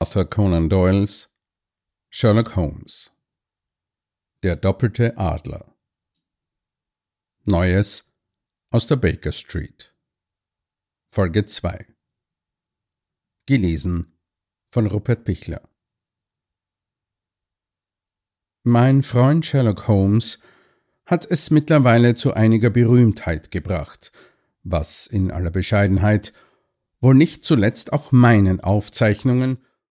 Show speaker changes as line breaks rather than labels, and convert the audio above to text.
Arthur Conan Doyles Sherlock Holmes. Der doppelte Adler. Neues aus der Baker Street. Folge 2. Gelesen von Rupert Pichler. Mein Freund Sherlock Holmes hat es mittlerweile zu einiger Berühmtheit gebracht, was in aller Bescheidenheit wohl nicht zuletzt auch meinen Aufzeichnungen